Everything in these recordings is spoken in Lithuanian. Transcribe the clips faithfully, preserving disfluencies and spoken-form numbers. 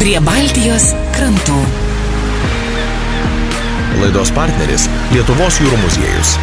Prie Baltijos krantų. Laidos partneris Lietuvos jūrų muziejus.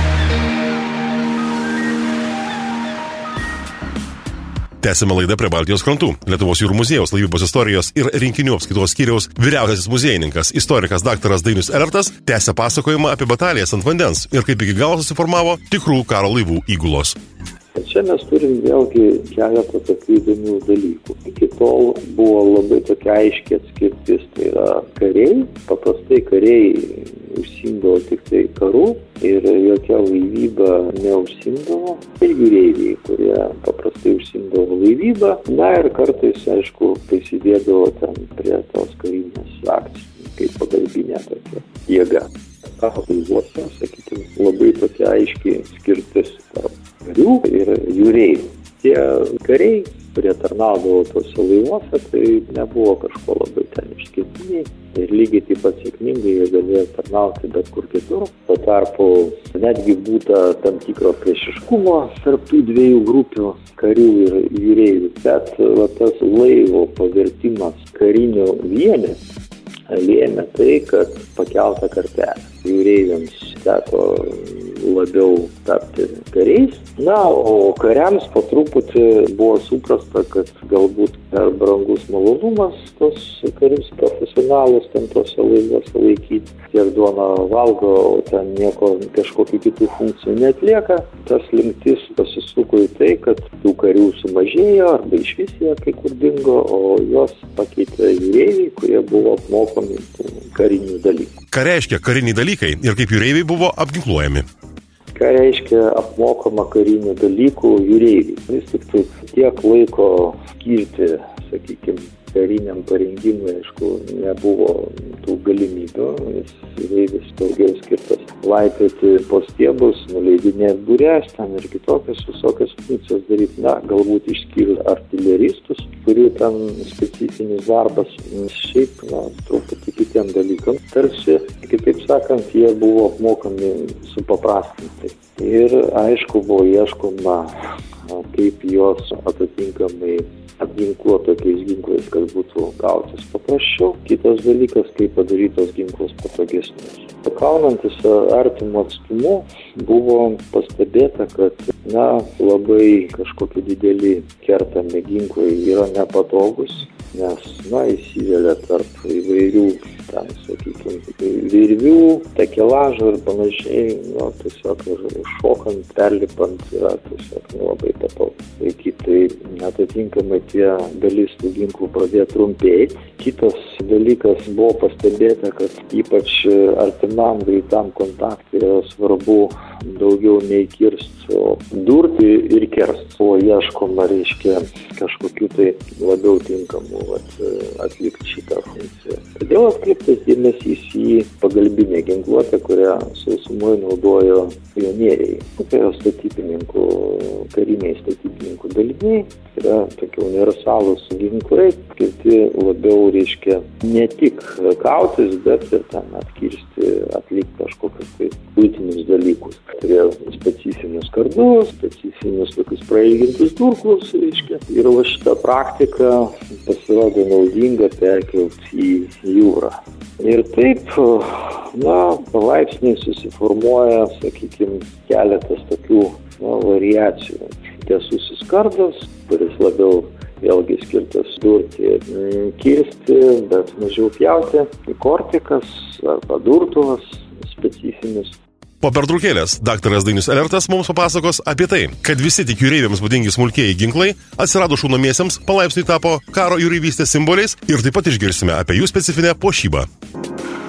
Tęsime laidą Prie Baltijos krantų. Lietuvos jūrų muziejaus laivybos istorijos ir rinkinių apskaitos skyriaus vyriausiasis muziejininkas, istorikas daktaras Dainius Elertas tęsia pasakojimą apie batalijas ant vandens ir kaip iki galo susiformavo tikrų karo laivų įgulos. Čia mes turim vėlgi keletą tokių įdomių dalykų. Iki tol buvo labai tokia aiški atskirtis, tai yra kariai. Paprastai kariai užsiimdavo tik tai karu ir jokia laivyba neužsiimdavo. Ir jūreiviai, kurie paprastai užsiimdavo laivybą. Na ir kartais, aišku, prisidėdavo ten prie tos karinės akcijos, kaip pagalbinė tokia jėga. Karo laivuose, sakykime, labai tokia aiški skirtis tarp karių ir jūreivių. Tie kariai, kurie tarnaudavo tose laivuose, tai nebuvo kažko labai ten išskirtiniai. Ir lygiai taip pat sėkmingai jie galėjo tarnauti bet kur kitur. Tuo tarpu netgi būta tam tikro priešiškumo tarp tų dviejų grupių karių ir jūreivių. Bet va, tas laivo pavertimas kariniu vienį lėmė tai, kad pakelta kartelė. Jūreiviams teko labiau tapti kariais. Na, o kariams po truputį buvo suprasta, kad galbūt per brangus malonumas tos karius profesionalus ten tose laivuose laikyti. Tiek duona valgo, o ten nieko kažkokių kitų funkcijų neatlieka. Tas linktis pasisuko į tai, kad tų karių sumažėjo arba išvis jie kai kur dingo, o juos pakeitė jūreiviai, kurie buvo apmokomi karinių dalykų. Ką reiškia kariniai dalykai ir kaip jūreiviai buvo apginkluojami? Ką reiškia apmokama karinių dalykų jūreiviai? Vis tik tai tiek laiko skirti, sakykime, kariniam parengimui, aišku, nebuvo tų galimybių, nes jūreivis daugiau skirtas laipioti po stiebus, nuleidinėti būres, ten ir kitokias visokias funkcijas daryti, na, galbūt išskyrus artileristus, kurių ten specifinis darbas, šiaip, na, truputį kitiem dalykam. Tarsi, kitaip sakant, jie buvo apmokami supaprastinti. Ir, aišku, buvo ieškoma, kaip jos atitinkamai apginkluoti tokiais ginklais, kad būtų gautis paprasčiau. Kitas dalykas, kaip padarytos ginklos patogesnis. Pakaunantis artimu atstumu buvo pastebėta, kad na, labai kažkokie dideli kertami ginklai yra nepatogus, nes na, įsivelia tarp įvairių, ten, sakykime, virvių, takelažų ir panašiai, nu, tiesiog šokant, perlipant yra tiesiog nu, labai patogu. Iki tai atitinkamai tie dalis tų ginklų pradėjo trumpėti. Kitas dalykas buvo pastebėta, kad ypač artimam greitam kontaktui yra svarbu daugiau nei kirst, o durti ir kerst. O ieškoma, reiškia, kažkokiu tai labiau tinkamų vat, atlikti šitą funkciją. Todėl atkreiptas dėmesys į pagalbinę ginkluotę, kurią sausumoje naudojo pionieriai. Tai yra statybininkų, kariniai statybininkų daliniai. Tai yra tokie universalūs ginklai, skirti labiau, reiškia, ne tik kautis, bet ir ten atkirsti, atlikti kažkokius tai buitinius dalykus. Turėjo specifinius kardus, specifinius tokius prailgintus durklus, reiškia. Ir va šita praktika pasirodė naudinga perkelti į jūrą. Ir taip, na, palaipsniui susiformuoja, sakykime, keletas tokių na, variacijų. Tiesusis kardas, kuris labiau vėlgi skirtas durti, kirsti, bet mažiau pjauti. Kortikas arba durtuvas specifinis. Po pertraukėlės daktaras Dainius Elertas mums papasakos apie tai, kad visi tik jūreiviams būdingi smulkieji ginklai atsirado šaunamiesiems, palaipsniui tapo karo jūreivystės simboliais ir taip pat išgirsime apie jų specifinę puošybą.